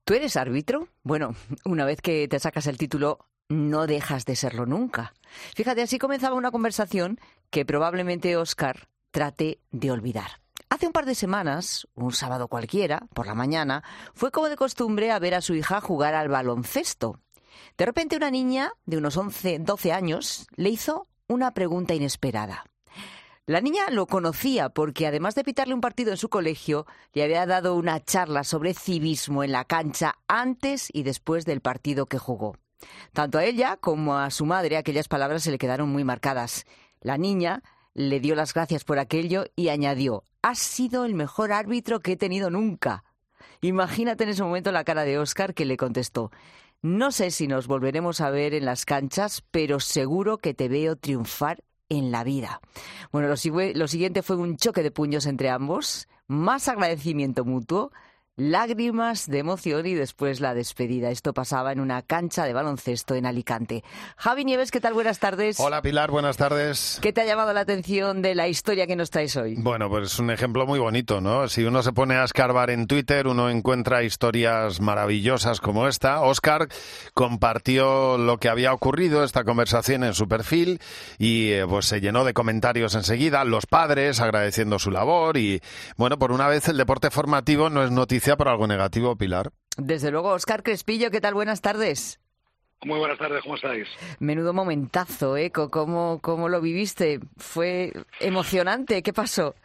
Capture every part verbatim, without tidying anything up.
¿Tú eres árbitro? Bueno, una vez que te sacas el título, no dejas de serlo nunca. Fíjate, así comenzaba una conversación que probablemente Óscar trate de olvidar. Hace un par de semanas, un sábado cualquiera, por la mañana, fue como de costumbre a ver a su hija jugar al baloncesto. De repente una niña de unos once, doce años le hizo una pregunta inesperada. La niña lo conocía porque, además de pitarle un partido en su colegio, le había dado una charla sobre civismo en la cancha antes y después del partido que jugó. Tanto a ella como a su madre aquellas palabras se le quedaron muy marcadas. La niña le dio las gracias por aquello y añadió: «Has sido el mejor árbitro que he tenido nunca». Imagínate en ese momento la cara de Óscar, que le contestó: «No sé si nos volveremos a ver en las canchas, pero seguro que te veo triunfar en la vida». Bueno, lo, lo siguiente fue un choque de puños entre ambos, más agradecimiento mutuo, lágrimas de emoción y después la despedida. Esto pasaba en una cancha de baloncesto en Alicante. Javi Nieves, ¿qué tal? Buenas tardes. Hola Pilar, buenas tardes. ¿Qué te ha llamado la atención de la historia que nos traes hoy? Bueno, pues es un ejemplo muy bonito, ¿no? Si uno se pone a escarbar en Twitter, uno encuentra historias maravillosas como esta. Óscar compartió lo que había ocurrido, esta conversación, en su perfil y eh, pues se llenó de comentarios enseguida, los padres agradeciendo su labor y, bueno, por una vez el deporte formativo no es noticia por algo negativo, Pilar. Desde luego. Óscar Crespillo, ¿qué tal? Buenas tardes. Muy buenas tardes, ¿cómo estáis? Menudo momentazo, ¿eh? ¿Cómo, cómo lo viviste? ¿Fue emocionante? ¿Qué pasó?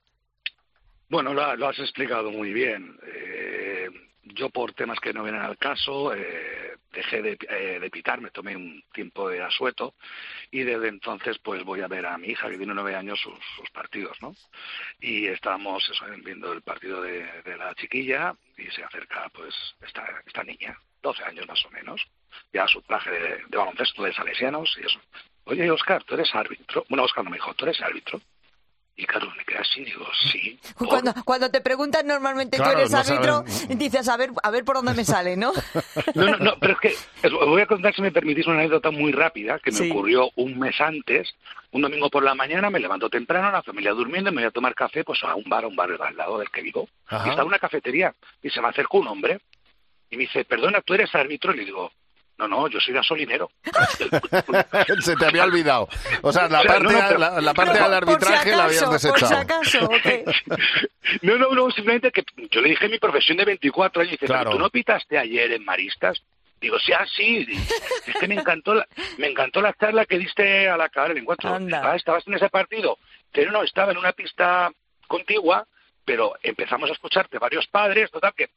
Bueno, lo, lo has explicado muy bien. Eh, yo, por temas que no vienen al caso, eh, dejé de, eh, de pitar, me tomé un tiempo de asueto y desde entonces pues voy a ver a mi hija, que tiene nueve años, sus, sus partidos, ¿no? Y estábamos eso, viendo el partido de, de la chiquilla y se acerca pues esta, esta niña, doce años más o menos, ya su traje de, de baloncesto de salesianos y eso. Oye, Óscar, ¿tú eres árbitro? Bueno, Óscar no me dijo, ¿tú eres árbitro? Y claro, me quedé así, digo, sí. ¿por? Cuando, cuando te preguntan normalmente Claro, tú eres no árbitro, saben. dices, a ver, a ver por dónde me sale, ¿no? No, no, no, pero es que os voy a contar, si me permitís, una anécdota muy rápida que me Sí. ocurrió un mes antes. Un domingo por la mañana me levanto temprano, la familia durmiendo, y me voy a tomar café pues a un bar, a un bar al lado del que vivo. Ajá. Y está una cafetería y se me acercó un hombre y me dice, perdona, ¿tú eres árbitro? Y le digo, no, no, yo soy gasolinero. Se te había olvidado. O sea, la parte, No, no, pero- la, la parte Pero del por si arbitraje la habías acaso, desechado. Por si acaso, ¿ok? No, no, no, simplemente que yo le dije mi profesión de veinticuatro años y dice, Claro. ¿pero tú no pitaste ayer en Maristas? Digo, sí, ah, sí. Es que me encantó la, me encantó la charla que diste al acabar el encuentro. Anda. Ah, ¿estabas en ese partido? Pero no, estaba en una pista contigua, pero empezamos a escucharte varios padres, total, que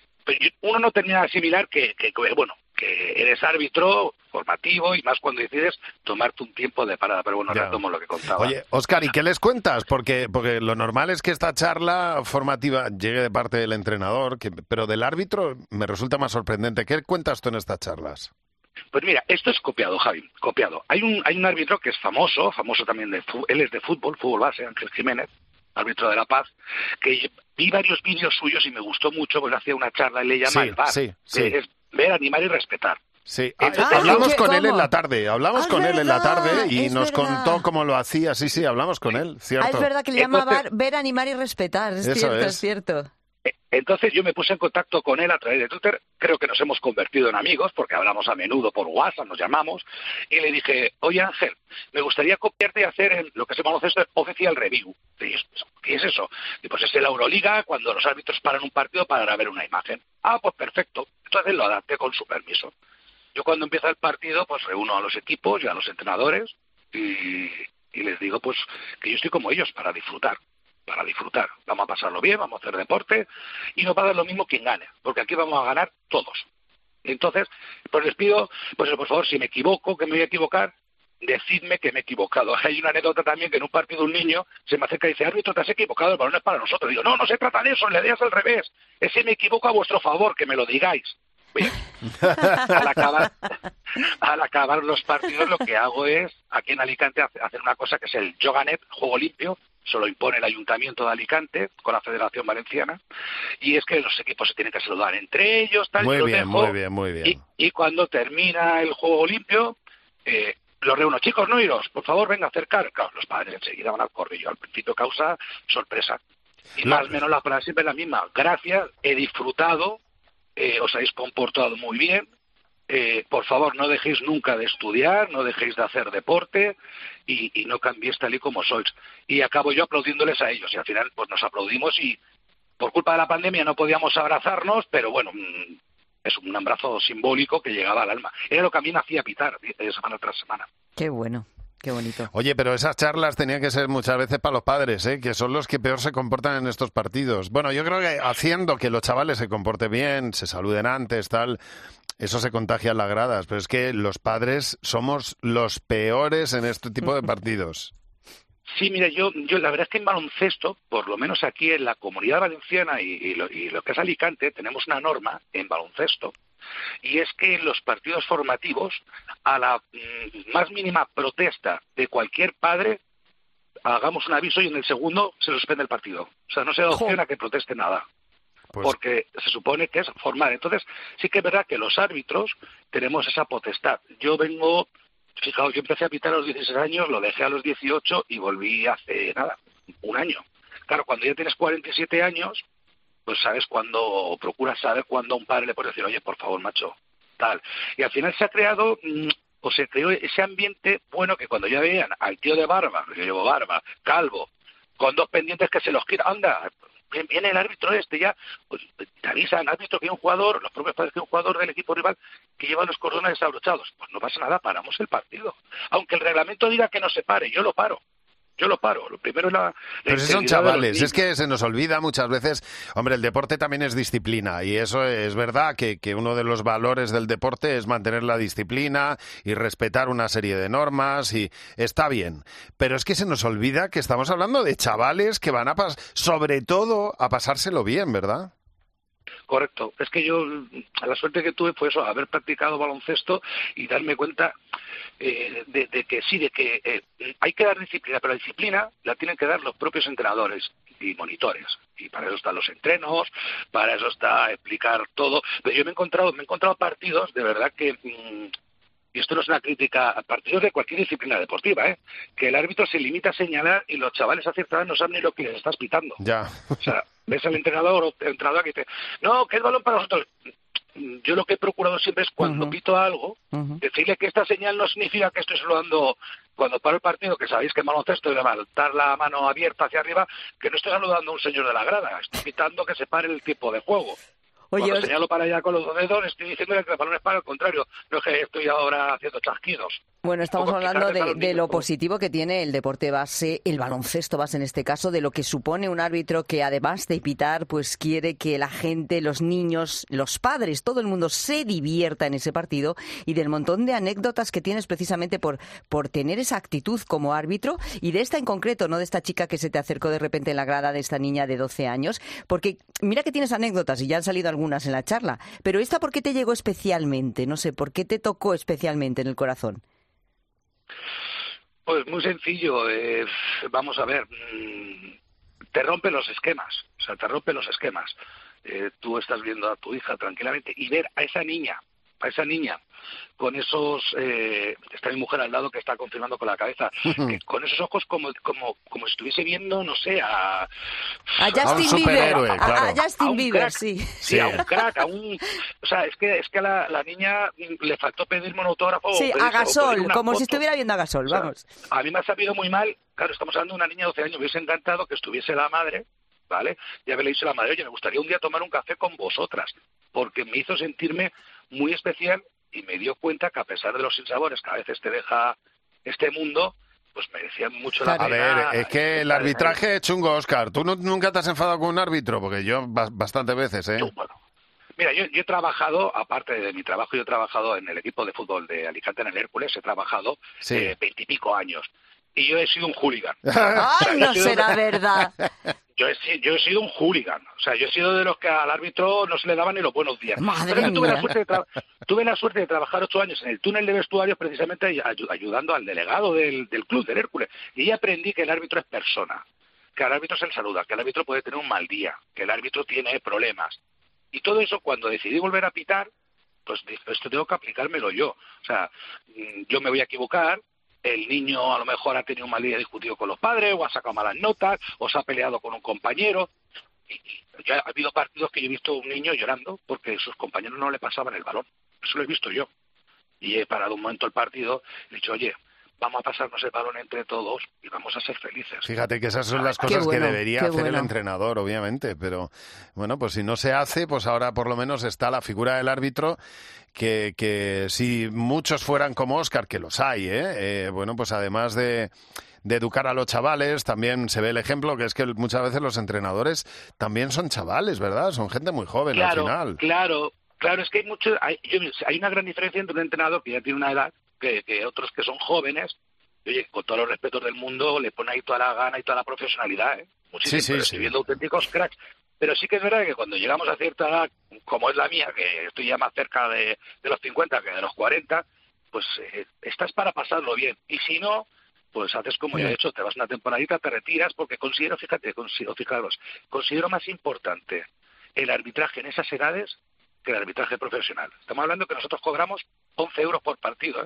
uno no termina de asimilar que, que, que, bueno, que eres árbitro formativo y más cuando decides tomarte un tiempo de parada. Pero bueno, Ya. retomo lo que contaba. Oye, Óscar, ¿y qué les cuentas? Porque, porque lo normal es que esta charla formativa llegue de parte del entrenador, que, pero del árbitro me resulta más sorprendente. ¿Qué cuentas tú en estas charlas? Pues mira, esto es copiado, Javi, copiado. Hay un hay un árbitro que es famoso, famoso también de fútbol, él es de fútbol, fútbol base, Ángel Jiménez, árbitro de La Paz, que vi varios vídeos suyos y me gustó mucho, pues hacía una charla y le llama Sí, el V A R, sí, sí. que es ver, animar y respetar. Sí, Entonces, ah, hablamos ¿qué? con él ¿Cómo? en la tarde, hablamos Ah, es con él en la verdad, tarde y es nos verdad. contó cómo lo hacía. Sí, sí, hablamos con él, cierto. Ah, es verdad que le llama Entonces- bar- ver, animar y respetar. Es Eso cierto, es. es. cierto. Eh, Entonces yo me puse en contacto con él a través de Twitter, creo que nos hemos convertido en amigos porque hablamos a menudo por WhatsApp, nos llamamos, y le dije, oye Ángel, me gustaría copiarte y hacer el- lo que se conoce esto Official Review. Y yo, ¿qué es eso? Y pues es la Euroliga, cuando los árbitros paran un partido para ver una imagen. Ah, pues perfecto. Entonces lo adapté con su permiso. Yo cuando empieza el partido, pues reúno a los equipos y a los entrenadores y, y les digo pues que yo estoy como ellos para disfrutar. para disfrutar. Vamos a pasarlo bien, vamos a hacer deporte y no va a dar lo mismo quien gane, porque aquí vamos a ganar todos. Entonces, pues les pido, pues por favor, si me equivoco, que me voy a equivocar, decidme que me he equivocado. Hay una anécdota también que en un partido un niño se me acerca y dice, árbitro, te has equivocado, el balón es para nosotros. Digo, no, no se trata de eso, la idea es al revés. Es si me equivoco a vuestro favor, que me lo digáis. Bien. Al acabar, al acabar los partidos lo que hago es, aquí en Alicante, hacer una cosa que es el Yoganet, juego limpio, se lo impone el Ayuntamiento de Alicante con la Federación Valenciana, y es que los equipos se tienen que saludar entre ellos, tal, Muy yo los bien, dejo, muy bien, muy bien. Y, y cuando termina el juego limpio, eh, los reúno, chicos, no iros, por favor, venga a acercar. Claro, los padres enseguida van al corrillo, al principio causa sorpresa. Y La- más o menos la frase siempre es la misma, gracias, he disfrutado, eh, os habéis comportado muy bien. Eh, por favor, no dejéis nunca de estudiar, no dejéis de hacer deporte y, y no cambiéis tal y como sois. Y acabo yo aplaudiéndoles a ellos y al final pues nos aplaudimos y por culpa de la pandemia no podíamos abrazarnos, pero bueno, es un abrazo simbólico que llegaba al alma. Era lo que a mí me hacía pitar de semana tras semana. Qué bueno. Qué bonito. Oye, pero esas charlas tenían que ser muchas veces para los padres, ¿eh? Que son los que peor se comportan en estos partidos. Bueno, yo creo que haciendo que los chavales se comporten bien, se saluden antes, tal, eso se contagia en las gradas. Pero es que los padres somos los peores en este tipo de partidos. Sí, mira, yo, yo la verdad es que en baloncesto, por lo menos aquí en la Comunidad Valenciana y, y, lo, y lo que es Alicante, tenemos una norma en baloncesto, y es que en los partidos formativos, a la mm, más mínima protesta de cualquier padre, hagamos un aviso y en el segundo se suspende el partido. O sea, no se da opción a que proteste nada. Pues... porque se supone que es formal. Entonces, sí que es verdad que los árbitros tenemos esa potestad. Yo vengo... Fijaos, yo empecé a pitar a los dieciséis años, lo dejé a los dieciocho y volví hace, nada, un año. Claro, cuando ya tienes cuarenta y siete años, pues sabes cuándo, o procuras saber cuándo a un padre le puedes decir, oye, por favor, macho, tal. Y al final se ha creado, o se creó ese ambiente bueno que cuando ya veían al tío de barba, yo llevo barba, calvo, con dos pendientes que se los quiera, anda, viene el árbitro este ya, pues te avisan, has visto que hay un jugador, los propios padres que hay un jugador del equipo rival que lleva los cordones desabrochados. Pues no pasa nada, paramos el partido. Aunque el reglamento diga que no se pare, yo lo paro. Yo lo paro. Lo primero es la, la Pero si son chavales, es que se nos olvida muchas veces. Hombre, el deporte también es disciplina y eso es verdad que, que uno de los valores del deporte es mantener la disciplina y respetar una serie de normas y está bien. Pero es que se nos olvida que estamos hablando de chavales que van a pasar, sobre todo, a pasárselo bien, ¿verdad? Correcto. Es que yo, la suerte que tuve fue eso, haber practicado baloncesto y darme cuenta eh, de, de que sí, de que eh, hay que dar disciplina, pero la disciplina la tienen que dar los propios entrenadores y monitores. Y para eso están los entrenos, para eso está explicar todo. Pero yo me he encontrado, me he encontrado partidos, de verdad que... Mmm, y esto no es una crítica a partidos de cualquier disciplina deportiva, ¿eh? Que el árbitro se limita a señalar y los chavales a cierta edad no saben ni lo que les estás pitando. Ya. O sea, ves al entrenador o el entrenador que dice, no, que es balón para nosotros. Yo lo que he procurado siempre es cuando uh-huh. pito algo, uh-huh. decirle que esta señal no significa que estoy saludando cuando paro el partido, que sabéis que en baloncesto es levantar la mano abierta hacia arriba, que no estoy saludando a un señor de la grada, estoy pitando que se pare el tiempo de juego. Oye, Cuando os... señalo para allá con los dos dedos, estoy diciéndole que el balón es para el contrario. No es que estoy ahora haciendo chasquidos. Bueno, estamos hablando de, de lo positivo que tiene el deporte base, el baloncesto base en este caso, de lo que supone un árbitro que además de pitar, pues quiere que la gente, los niños, los padres, todo el mundo se divierta en ese partido y del montón de anécdotas que tienes precisamente por, por tener esa actitud como árbitro y de esta en concreto, no de esta chica que se te acercó de repente en la grada, de esta niña de doce años, porque mira que tienes anécdotas y ya han salido algunas en la charla, pero esta ¿por qué te llegó especialmente? No sé, ¿por qué te tocó especialmente en el corazón? Pues muy sencillo, eh, vamos a ver, te rompe los esquemas, o sea, te rompe los esquemas. Eh, tú estás viendo a tu hija tranquilamente y ver a esa niña, a esa niña, con esos, eh, está mi mujer al lado que está confirmando con la cabeza, que con esos ojos como como como si estuviese viendo, no sé, a... A Justin Bieber, a, claro. a, a Justin a Bieber, crack, sí. Sí, a un crack, a un... O sea, es que es que a la, la niña le faltó pedirme un autógrafo. Sí, pedirse, a Gasol, como foto. Si estuviera viendo a Gasol, o sea, vamos. A mí me ha sabido muy mal, claro, estamos hablando de una niña de doce años, me hubiese encantado que estuviese la madre, ¿vale? Ya me le dicho la madre, oye, me gustaría un día tomar un café con vosotras, porque me hizo sentirme muy especial y me dio cuenta que a pesar de los sinsabores que a veces te deja este mundo, pues merecía mucho la claro. pena. A ver, es que el arbitraje es chungo, Óscar. ¿Tú no, nunca te has enfadado con un árbitro? Porque yo bastantes veces, ¿eh? Yo, bueno, mira, yo, yo he trabajado, aparte de mi trabajo, yo he trabajado en el equipo de fútbol de Alicante, en el Hércules, he trabajado veintipico sí. eh, años. Y yo he sido un hooligan. ¡Ay, o sea, no será de... verdad! Yo he, yo he sido un hooligan. O sea, yo he sido de los que al árbitro no se le daban ni los buenos días. Madre Pero yo tuve mía. la, suerte de tra... tuve la suerte de trabajar ocho años en el túnel de vestuarios precisamente ay- ayudando al delegado del, del club, del Hércules. Y ahí aprendí que el árbitro es persona, que al árbitro se le saluda, que el árbitro puede tener un mal día, que el árbitro tiene problemas. Y todo eso, cuando decidí volver a pitar, pues esto tengo que aplicármelo yo. O sea, yo me voy a equivocar, el niño a lo mejor ha tenido un mal día, discutido con los padres, o ha sacado malas notas, o se ha peleado con un compañero. Y, y ya ha habido partidos que yo he visto un niño llorando porque sus compañeros no le pasaban el balón. Eso lo he visto yo. Y he parado un momento el partido y he dicho, oye, vamos a pasarnos el balón entre todos y vamos a ser felices. Fíjate que esas son las cosas bueno, que debería hacer bueno. el entrenador, obviamente, pero bueno, pues si no se hace, pues ahora por lo menos está la figura del árbitro, que, que si muchos fueran como Óscar, que los hay, ¿eh? Eh, bueno, pues además de, de educar a los chavales, también se ve el ejemplo, que es que muchas veces los entrenadores también son chavales, ¿verdad? Son gente muy joven Claro, al final. claro, claro, es que hay mucho, hay, yo- hay una gran diferencia entre un entrenador que ya tiene una edad que, que otros que son jóvenes. Y, oye, con todos los respetos del mundo, le pone ahí toda la gana y toda la profesionalidad, ¿eh? Muchísimo, Sí, sí, pero sí. estoy viendo auténticos cracks. Pero sí que es verdad que cuando llegamos a cierta edad, como es la mía, que estoy ya más cerca de, de los cincuenta que de los cuarenta, pues eh, estás para pasarlo bien. Y si no, pues haces como yo he hecho, te vas una temporadita, te retiras, porque considero, fíjate, considero, fijaros, considero más importante el arbitraje en esas edades que el arbitraje profesional. Estamos hablando que nosotros cobramos once euros por partido, ¿eh?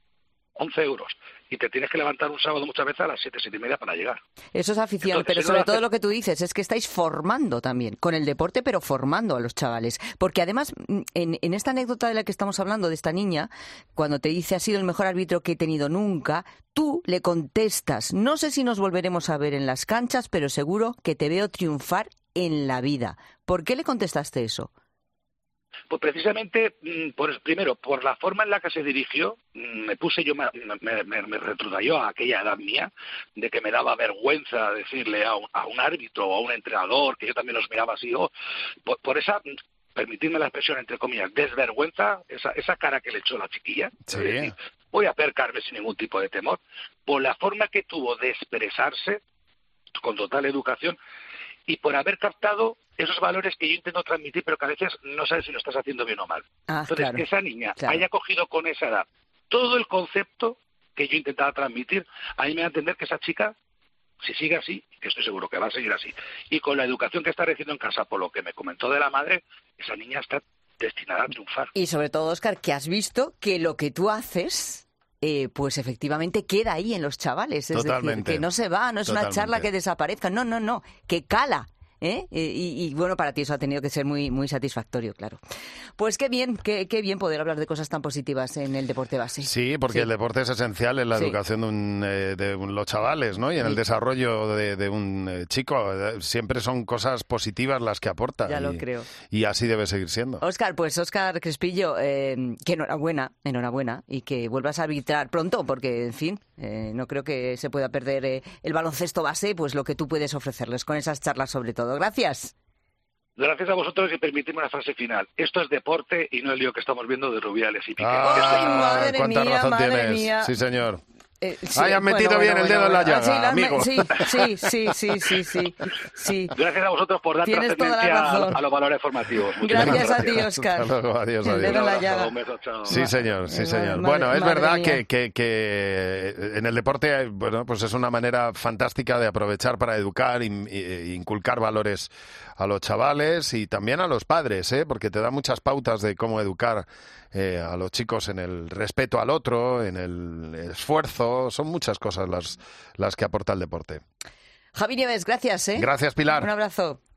once euros. Y te tienes que levantar un sábado muchas veces a las siete, siete y media para llegar. Eso es afición, Entonces, pero si no sobre lo todo haces- lo que tú dices es que estáis formando también con el deporte, pero formando a los chavales. Porque además, mm, en, en esta anécdota de la que estamos hablando, de esta niña, cuando te dice ha sido el mejor árbitro que he tenido nunca, tú le contestas, no sé si nos volveremos a ver en las canchas, pero seguro que te veo triunfar en la vida. ¿Por qué le contestaste eso? Pues precisamente, mm, por, primero, por la forma en la que se dirigió, mm, me puse yo, me, me, me, me retrotrayó a aquella edad mía, de que me daba vergüenza decirle a un, a un árbitro o a un entrenador, que yo también los miraba así, o por, por esa, mm, permitidme la expresión entre comillas, desvergüenza, esa, esa cara que le echó la chiquilla, Sí. es decir, voy a percarme sin ningún tipo de temor, por la forma que tuvo de expresarse, con total educación, y por haber captado esos valores que yo intento transmitir, pero que a veces no sabes si lo estás haciendo bien o mal. Ah, Entonces, claro, que esa niña claro. haya cogido con esa edad todo el concepto que yo intentaba transmitir, a mí me da a entender que esa chica, si sigue así, que estoy seguro que va a seguir así, y con la educación que está recibiendo en casa, por lo que me comentó de la madre, esa niña está destinada a triunfar. Y sobre todo, Óscar, que has visto que lo que tú haces, eh, pues efectivamente queda ahí en los chavales. Es Totalmente. decir, que no se va, no es una Totalmente. charla que desaparezca, no, no, no, que cala. ¿Eh? Y, y bueno, para ti eso ha tenido que ser muy muy satisfactorio, claro. Pues qué bien, qué, qué bien poder hablar de cosas tan positivas en el deporte base. Sí, porque Sí. el deporte es esencial en la Sí. educación de, un, eh, de un- los chavales, ¿no? Y en el Sí. desarrollo de, de un eh, chico. Eh, Siempre son cosas positivas las que aporta. Ya y, lo creo. Y así debe seguir siendo. Óscar, pues Óscar Crespillo, eh, que enhorabuena, enhorabuena, y que vuelvas a arbitrar pronto, porque, en fin, eh, no creo que se pueda perder eh, el baloncesto base, pues lo que tú puedes ofrecerles con esas charlas sobre todo. Gracias. Gracias a vosotros y permitidme una frase final. Esto es deporte y no el lío que estamos viendo de Rubiales y Piqué. Ah, Esto es- Ay, madre cuánta mía, razón madre tienes. mía. Sí, señor. Eh, sí, Ay, has metido bien el dedo en la Ah, llaga, sí, la has me- amigo. Sí, sí, sí, sí, sí, sí, sí. Gracias a vosotros por dar Tienes toda la trascendencia razón. a, a los valores formativos. Muchísimas Gracias a ti, Óscar. Hasta luego, adiós, El adiós. dedo en la Un abrazo, llaga. un beso, chao. Sí, señor, sí, Eh, señor. madre- Bueno, es madre verdad mía. que, que, que en el deporte, bueno, pues es una manera fantástica de aprovechar para educar e inculcar valores a los chavales y también a los padres, ¿eh? Porque te da muchas pautas de cómo educar eh, a los chicos en el respeto al otro, en el esfuerzo. Son muchas cosas las, las que aporta el deporte. Javi Nieves, gracias, ¿eh? Gracias, Pilar. Un abrazo.